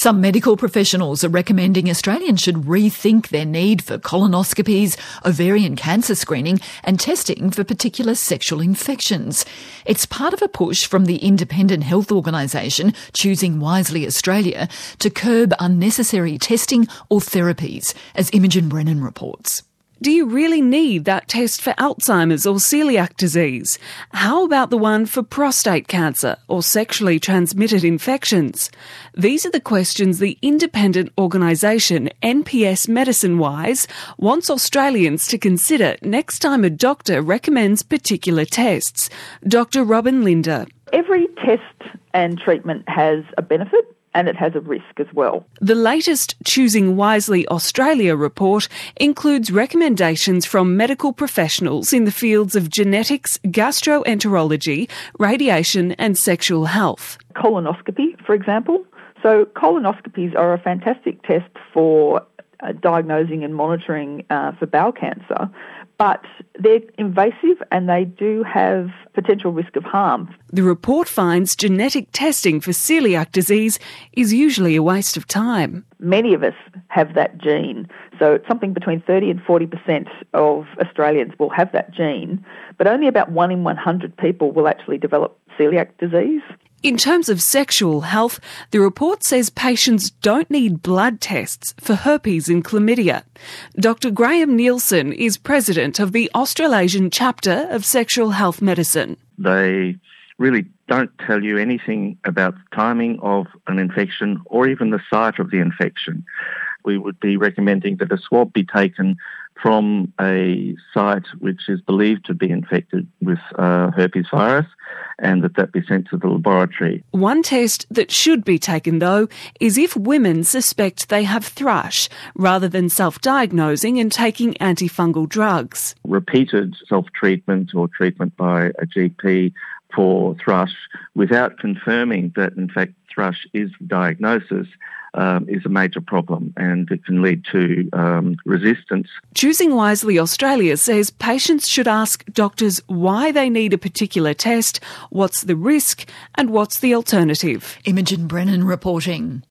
Some medical professionals are recommending Australians should rethink their need for colonoscopies, ovarian cancer screening and testing for particular sexual infections. It's part of a push from the independent health organisation Choosing Wisely Australia to curb unnecessary testing or therapies, as Imogen Brennan reports. Do you really need that test for Alzheimer's or celiac disease? How about the one for prostate cancer or sexually transmitted infections? These are the questions the independent organisation NPS Medicine Wise wants Australians to consider next time a doctor recommends particular tests. Dr. Robin Linder. Every test and treatment has a benefit, and it has a risk as well. The latest Choosing Wisely Australia report includes recommendations from medical professionals in the fields of genetics, gastroenterology, radiation and sexual health. Colonoscopy, for example. So colonoscopies are a fantastic test for diagnosing and monitoring for bowel cancer, but they're invasive and they do have potential risk of harm. The report finds genetic testing for celiac disease is usually a waste of time. Many of us have that gene, so it's something between 30 and 40% of Australians will have that gene, but only about 1 in 100 people will actually develop celiac disease. In terms of sexual health, the report says patients don't need blood tests for herpes and chlamydia. Dr. Graham Nielsen is president of the Australasian chapter of Sexual Health Medicine. They really don't tell you anything about the timing of an infection or even the site of the infection. We would be recommending that a swab be taken from a site which is believed to be infected with herpes virus and that be sent to the laboratory. One test that should be taken, though, is if women suspect they have thrush, rather than self-diagnosing and taking antifungal drugs. Repeated self-treatment or treatment by a GP for thrush without confirming that, in fact, thrush is the diagnosis is a major problem, and it can lead to resistance. Choosing Wisely Australia says patients should ask doctors why they need a particular test, what's the risk and what's the alternative. Imogen Brennan reporting.